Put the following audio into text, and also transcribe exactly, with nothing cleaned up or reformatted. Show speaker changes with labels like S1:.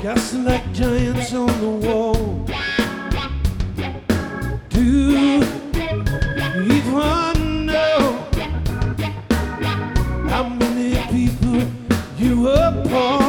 S1: casting like giants on the wall. Do you even know how many people you were born?